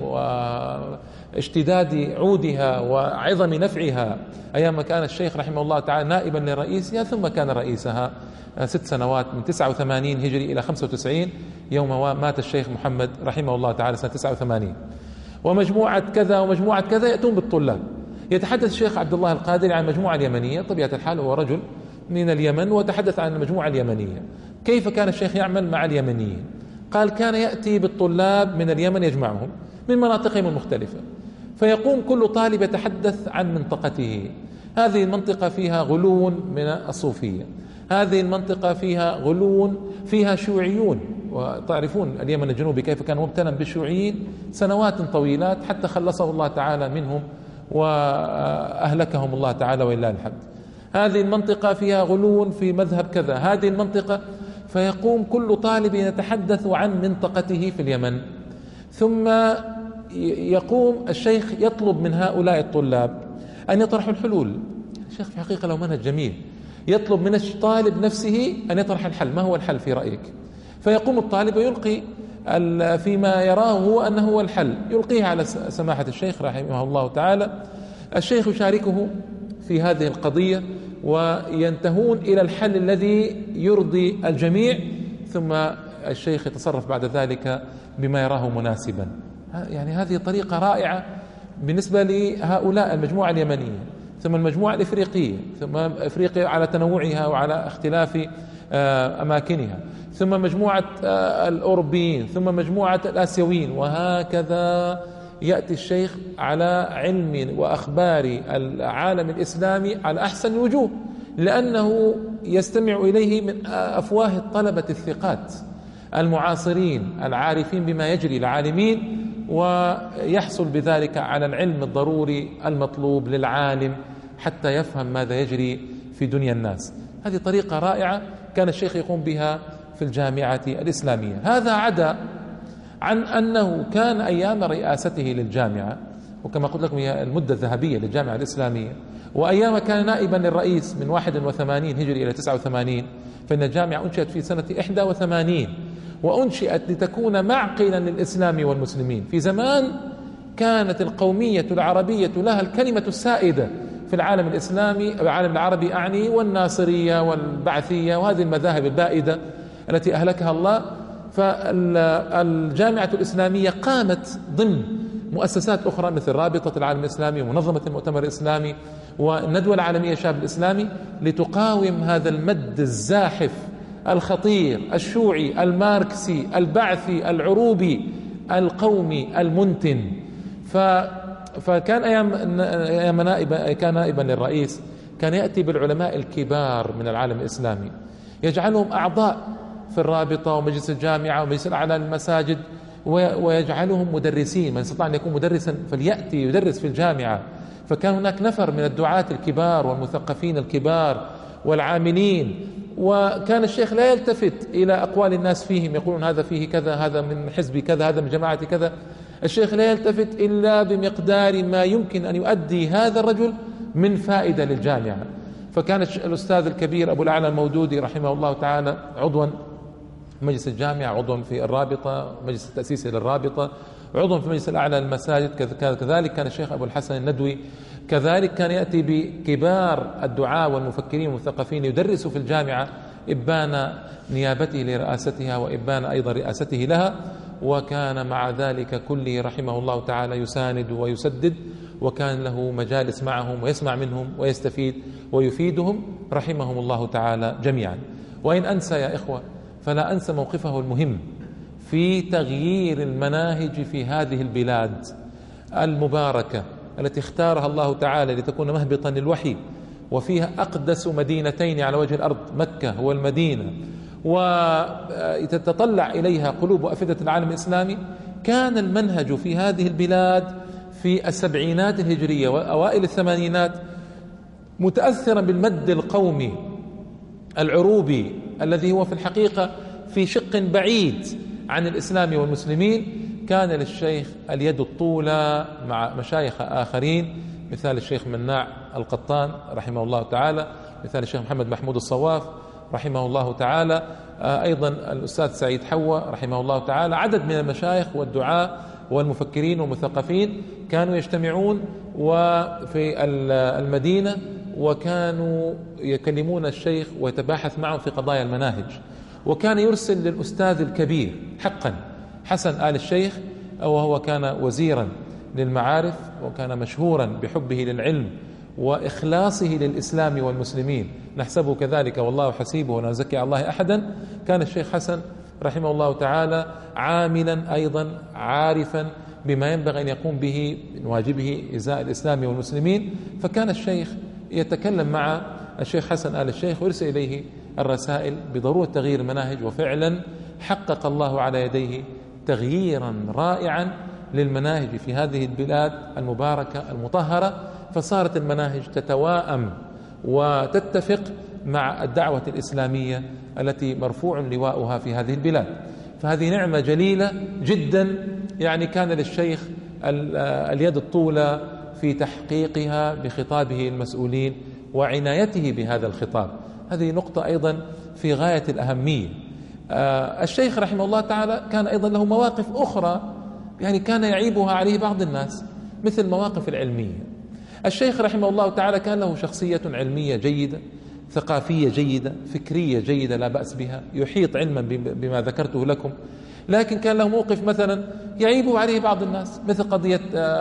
واشتداد عودها وعظم نفعها، أيام ما كان الشيخ رحمه الله تعالى نائبا لرئيسها ثم كان رئيسها ست سنوات من تسعة وثمانين هجري إلى خمسة وتسعين يوم مات الشيخ محمد رحمه الله تعالى سنة تسعة وثمانين. ومجموعة كذا ومجموعة كذا يأتون بالطلاب. يتحدث الشيخ عبد الله القادري عن المجموعة اليمنية، طبيعة الحال هو رجل من اليمن وتحدث عن المجموعة اليمنية. كيف كان الشيخ يعمل مع اليمنيين؟ قال كان يأتي بالطلاب من اليمن يجمعهم من مناطقهم المختلفة، فيقوم كل طالب يتحدث عن منطقته. هذه المنطقة فيها غلو من الصوفية، هذه المنطقة فيها غلو فيها شيوعيون، وتعرفون اليمن الجنوبي كيف كان مبتلا بالشيوعيين سنوات طويلات حتى خلصه الله تعالى منهم وأهلكهم الله تعالى ولله الحمد. هذه المنطقة فيها غلو في مذهب كذا، هذه المنطقة. فيقوم كل طالب يتحدث عن منطقته في اليمن، ثم يقوم الشيخ يطلب من هؤلاء الطلاب أن يطرحوا الحلول. الشيخ في حقيقة له منهج جميل، يطلب من الطالب نفسه أن يطرح الحل. ما هو الحل في رأيك؟ فيقوم الطالب ويلقي فيما يراه هو أنه هو الحل، يلقيه على سماحة الشيخ رحمه الله تعالى. الشيخ يشاركه في هذه القضية وينتهون إلى الحل الذي يرضي الجميع، ثم الشيخ يتصرف بعد ذلك بما يراه مناسبا. يعني هذه طريقة رائعة بالنسبة لهؤلاء المجموعة اليمنية، ثم المجموعة الإفريقية، ثم إفريقيا على تنوعها وعلى اختلاف أماكنها، ثم مجموعة الأوروبيين، ثم مجموعة الآسيويين، وهكذا يأتي الشيخ على علم وأخبار العالم الإسلامي على أحسن الوجوه، لأنه يستمع إليه من أفواه الطلبة الثقات المعاصرين العارفين بما يجري، العالمين، ويحصل بذلك على العلم الضروري المطلوب للعالم حتى يفهم ماذا يجري في دنيا الناس. هذه طريقة رائعة كان الشيخ يقوم بها في الجامعة الإسلامية. هذا عدا عن أنه كان أيام رئاسته للجامعة، وكما قلت لكم هي المدة الذهبية للجامعة الإسلامية، وأيام كان نائبا للرئيس من واحد وثمانين هجري إلى تسعة وثمانين، فإن الجامعة أنشئت في سنة إحدى وثمانين، وأنشئت لتكون معقلا للإسلام والمسلمين. في زمان كانت القومية العربية لها الكلمة السائدة في العالم الإسلامي، العالم العربي أعني، والناصرية والبعثية وهذه المذاهب البائدة التي أهلكها الله. فالجامعة الإسلامية قامت ضمن مؤسسات أخرى مثل رابطة العالم الإسلامي ومنظمة المؤتمر الإسلامي والندوة العالمية الشاب الإسلامي لتقاوم هذا المد الزاحف الخطير الشيوعي الماركسي البعثي العروبي القومي المنتن. ف فكان أيام أيام نائبا كان نائبا للرئيس كان يأتي بالعلماء الكبار من العالم الإسلامي، يجعلهم أعضاء في الرابطة ومجلس الجامعة ومجلس الأعلى للمساجد، ويجعلهم مدرسين. من استطاع أن يكون مدرسا فليأتي يدرس في الجامعة. فكان هناك نفر من الدعاة الكبار والمثقفين الكبار والعاملين، وكان الشيخ لا يلتفت إلى أقوال الناس فيهم، يقولون هذا فيه كذا، هذا من حزب كذا، هذا من جماعة كذا. الشيخ لا يلتفت إلا بمقدار ما يمكن أن يؤدي هذا الرجل من فائدة للجامعة. فكان الأستاذ الكبير أبو الأعلى المودودي رحمه الله تعالى عضوا مجلس الجامعة، عضوا في الرابطة مجلس التأسيس للرابطة، عضوا في مجلس الأعلى للمساجد. كذلك كان الشيخ أبو الحسن الندوي كذلك كان يأتي بكبار الدعاة والمفكرين والمثقفين يدرسوا في الجامعة إبان نيابته لرئاستها وإبان أيضا رئاسته لها. وكان مع ذلك كله رحمه الله تعالى يساند ويسدد، وكان له مجالس معهم ويسمع منهم ويستفيد ويفيدهم رحمهم الله تعالى جميعا. وإن أنسى يا إخوة فلا أنسى موقفه المهم في تغيير المناهج في هذه البلاد المباركة التي اختارها الله تعالى لتكون مهبطا للوحي، وفيها أقدس مدينتين على وجه الأرض مكة والمدينة، وتتطلع إليها قلوب وأفئدة العالم الإسلامي. كان المنهج في هذه البلاد في السبعينات الهجرية وأوائل الثمانينات متأثرا بالمد القومي العروبي الذي هو في الحقيقة في شق بعيد عن الإسلام والمسلمين. كان للشيخ اليد الطولى مع مشايخ آخرين، مثال الشيخ مناع القطان رحمه الله تعالى، مثال الشيخ محمد محمود الصواف رحمه الله تعالى، أيضا الأستاذ سعيد حوا رحمه الله تعالى. عدد من المشايخ والدعاة والمفكرين والمثقفين كانوا يجتمعون وفي المدينة، وكانوا يكلمون الشيخ ويتباحث معه في قضايا المناهج. وكان يرسل للأستاذ الكبير حقا حسن آل الشيخ، وهو كان وزيرا للمعارف وكان مشهورا بحبه للعلم وإخلاصه للإسلام والمسلمين، نحسبه كذلك والله حسيبه ولا نزكي على الله أحدا. كان الشيخ حسن رحمه الله تعالى عاملا أيضا عارفا بما ينبغي أن يقوم به من واجبه إزاء الإسلام والمسلمين. فكان الشيخ يتكلم مع الشيخ حسن آل الشيخ ويرسل إليه الرسائل بضرورة تغيير المناهج، وفعلا حقق الله على يديه تغييرا رائعا للمناهج في هذه البلاد المباركة المطهرة. فصارت المناهج تتواءم وتتفق مع الدعوة الإسلامية التي مرفوع لواؤها في هذه البلاد. فهذه نعمة جليلة جدا، يعني كان للشيخ اليد الطولى في تحقيقها بخطابه المسؤولين وعنايته بهذا الخطاب. هذه نقطة أيضا في غاية الأهمية. الشيخ رحمه الله تعالى كان أيضا له مواقف أخرى يعني كان يعيبها عليه بعض الناس، مثل المواقف العلمية. الشيخ رحمه الله تعالى كان له شخصية علمية جيدة، ثقافية جيدة، فكرية جيدة لا بأس بها، يحيط علما بما ذكرته لكم. لكن كان له موقف مثلا يعيب عليه بعض الناس، مثل قضية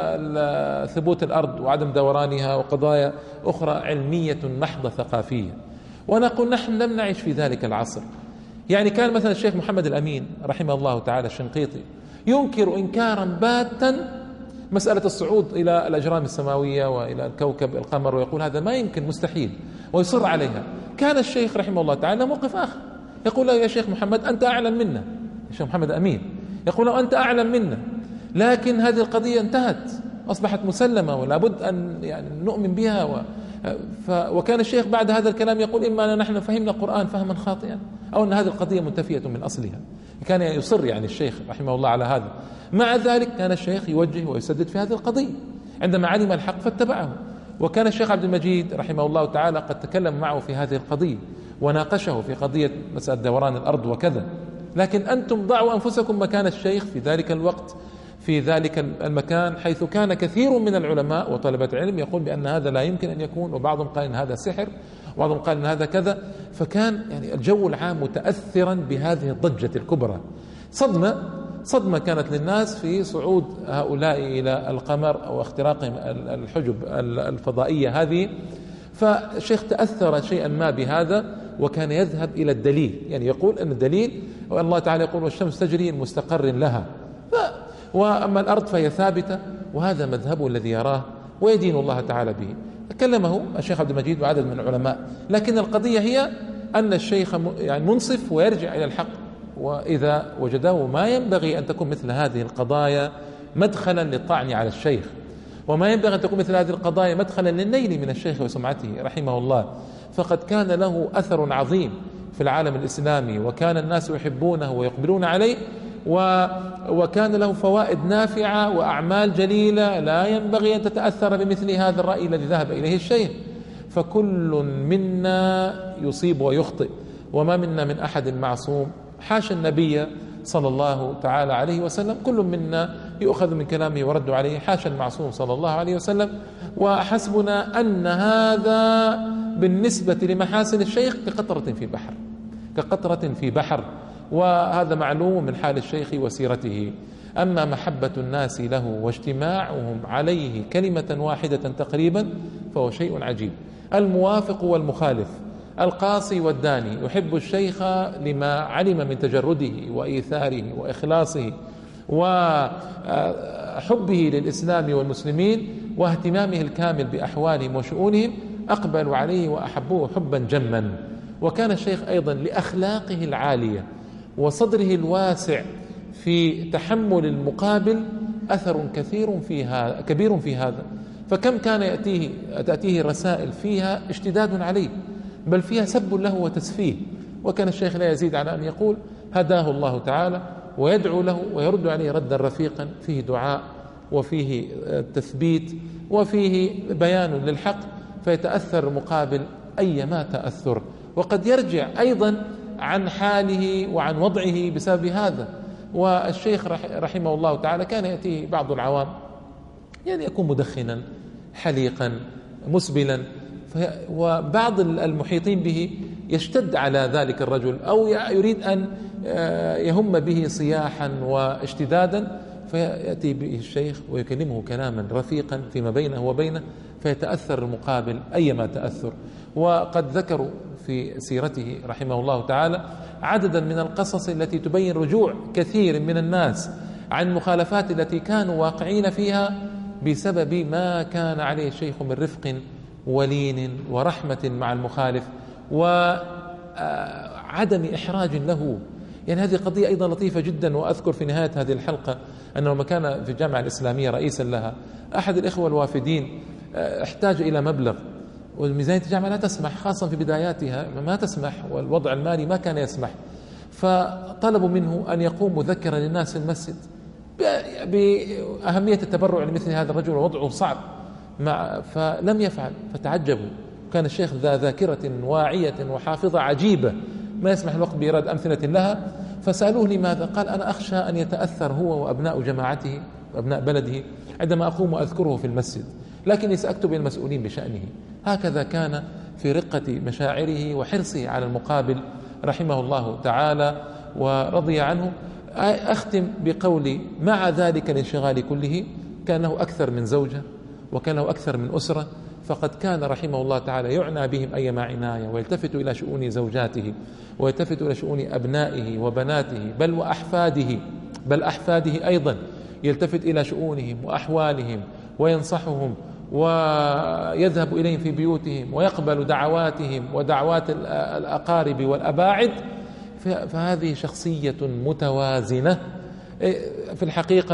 ثبوت الأرض وعدم دورانها، وقضايا أخرى علمية محضة ثقافية. ونقول نحن لم نعيش في ذلك العصر. يعني كان مثلا الشيخ محمد الأمين رحمه الله تعالى الشنقيطي ينكر إنكارا باتا مسألة الصعود إلى الأجرام السماوية وإلى الكوكب القمر، ويقول هذا ما يمكن، مستحيل، ويصر عليها. كان الشيخ رحمه الله تعالى موقف آخر، يقول له يا شيخ محمد أنت أعلم منا، الشيخ محمد أمين يقول له أنت أعلم منا، لكن هذه القضية انتهت، أصبحت مسلمة ولا بد أن يعني نؤمن بها. و ف وكان الشيخ بعد هذا الكلام يقول: إما أن نحن فهمنا القرآن فهما خاطئا أو أن هذه القضية منتفية من أصلها. كان يصر يعني الشيخ رحمه الله على هذا. مع ذلك كان الشيخ يوجه ويسدد في هذه القضية عندما علم الحق فاتبعه. وكان الشيخ عبد المجيد رحمه الله تعالى قد تكلم معه في هذه القضية وناقشه في قضية مسألة دوران الأرض وكذا. لكن أنتم ضعوا أنفسكم مكان الشيخ في ذلك الوقت في ذلك المكان، حيث كان كثير من العلماء وطلبة العلم يقول بأن هذا لا يمكن أن يكون، وبعضهم قال أن هذا سحر، وبعضهم قال أن هذا كذا. فكان يعني الجو العام متأثرا بهذه الضجة الكبرى. صدمة صدمة كانت للناس في صعود هؤلاء إلى القمر أو اختراقهم الحجب الفضائية هذه. فالشيخ تأثر شيئا ما بهذا وكان يذهب إلى الدليل، يعني يقول أن الدليل والله تعالى يقول: والشمس تجري لمستقر لها، وأما الأرض فهي ثابتة، وهذا مذهبه الذي يراه ويدين الله تعالى به. كلمه الشيخ عبد المجيد وعدد من العلماء، لكن القضية هي أن الشيخ يعني منصف ويرجع إلى الحق، وإذا وجده ما ينبغي أن تكون مثل هذه القضايا مدخلا للطعن على الشيخ، وما ينبغي أن تكون مثل هذه القضايا مدخلا للنيل من الشيخ وسمعته رحمه الله. فقد كان له أثر عظيم في العالم الإسلامي، وكان الناس يحبونه ويقبلون عليه، وكان له فوائد نافعة وأعمال جليلة لا ينبغي أن تتأثر بمثل هذا الرأي الذي ذهب إليه الشيخ. فكل منا يصيب ويخطئ، وما منا من أحد معصوم، حاشا النبي صلى الله تعالى عليه وسلم، كل منا يؤخذ من كلامه ورد عليه، حاشا المعصوم صلى الله عليه وسلم. وحسبنا أن هذا بالنسبة لمحاسن الشيخ كقطرة في بحر، كقطرة في بحر، وهذا معلوم من حال الشيخ وسيرته. أما محبة الناس له واجتماعهم عليه كلمة واحدة تقريبا فهو شيء عجيب. الموافق والمخالف، القاصي والداني يحب الشيخ لما علم من تجرده وإيثاره وإخلاصه وحبه للإسلام والمسلمين واهتمامه الكامل بأحوالهم وشؤونهم، أقبلوا عليه وأحبوه حبا جما. وكان الشيخ أيضا لأخلاقه العالية وصدره الواسع في تحمل المقابل أثر كثير في هذا كبير في هذا. فكم كان يأتيه تأتيه رسائل فيها اشتداد عليه، بل فيها سب له وتسفيه، وكان الشيخ لا يزيد على أن يقول: هداه الله تعالى، ويدعو له ويرد عليه ردا رفيقا فيه دعاء وفيه تثبيت وفيه بيان للحق، فيتأثر المقابل أيما تأثر، وقد يرجع أيضا عن حاله وعن وضعه بسبب هذا. والشيخ رحمه الله تعالى كان يأتيه بعض العوام يعني يكون مدخنا حليقا مسبلا، وبعض المحيطين به يشتد على ذلك الرجل أو يريد أن يهم به صياحا واشتدادا، فيأتي به الشيخ ويكلمه كلاما رفيقا فيما بينه وبينه، فيتأثر المقابل أيما تأثر. وقد ذكروا في سيرته رحمه الله تعالى عددا من القصص التي تبين رجوع كثير من الناس عن المخالفات التي كانوا واقعين فيها بسبب ما كان عليه الشيخ من رفق ولين ورحمة مع المخالف وعدم إحراج له. يعني هذه قضية أيضا لطيفة جدا. وأذكر في نهاية هذه الحلقة أنه لما كان في الجامعة الإسلامية رئيسا لها، أحد الإخوة الوافدين احتاج إلى مبلغ، وميزانية الجامعة لا تسمح، خاصة في بداياتها ما تسمح، والوضع المالي ما كان يسمح، فطلبوا منه أن يقوم مذكرا للناس في المسجد بأهمية التبرع لمثل هذا الرجل ووضعه صعب، مع فلم يفعل، فتعجبوا. كان الشيخ ذا ذاكرة واعية وحافظة عجيبة ما يسمح الوقت بإيراد أمثلة لها، فسألوه لماذا؟ قال: أنا أخشى أن يتأثر هو وأبناء جماعته وأبناء بلده عندما أقوم وأذكره في المسجد، لكني سأكتب المسؤولين بشأنه. هكذا كان في رقة مشاعره وحرصه على المقابل رحمه الله تعالى ورضي عنه. أختم بقولي: مع ذلك الانشغال كله كان له أكثر من زوجة وكان له أكثر من أسرة، فقد كان رحمه الله تعالى يعنى بهم أيما عناية، ويلتفت إلى شؤون زوجاته ويلتفت إلى شؤون أبنائه وبناته بل وأحفاده بل أحفاده أيضا، يلتفت إلى شؤونهم وأحوالهم وينصحهم ويذهب إليهم في بيوتهم ويقبل دعواتهم ودعوات الأقارب والأباعد. فهذه شخصية متوازنة في الحقيقة.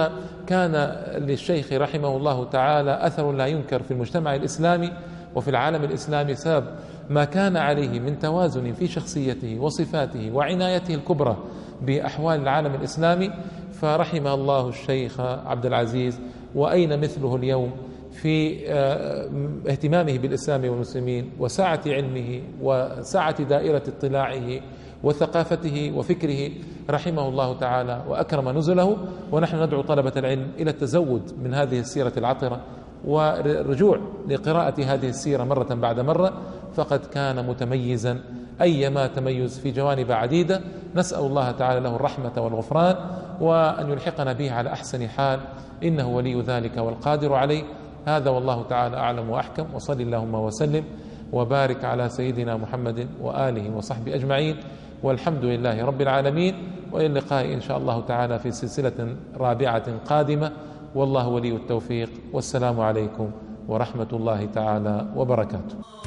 كان للشيخ رحمه الله تعالى أثر لا ينكر في المجتمع الإسلامي وفي العالم الإسلامي سبب ما كان عليه من توازن في شخصيته وصفاته وعنايته الكبرى بأحوال العالم الإسلامي. فرحم الله الشيخ عبد العزيز، وأين مثله اليوم في اهتمامه بالإسلام والمسلمين وسعة علمه وسعة دائرة اطلاعه وثقافته وفكره، رحمه الله تعالى وأكرم نزله. ونحن ندعو طلبة العلم إلى التزود من هذه السيرة العطرة والرجوع لقراءة هذه السيرة مرة بعد مرة، فقد كان متميزا أيما تميز في جوانب عديدة. نسأل الله تعالى له الرحمة والغفران، وأن يلحقنا به على أحسن حال، إنه ولي ذلك والقادر عليه. هذا والله تعالى أعلم وأحكم، وصل اللهم وسلم وبارك على سيدنا محمد وآله وصحبه أجمعين، والحمد لله رب العالمين. وإلى اللقاء إن شاء الله تعالى في سلسلة رابعة قادمة، والله ولي التوفيق، والسلام عليكم ورحمة الله تعالى وبركاته.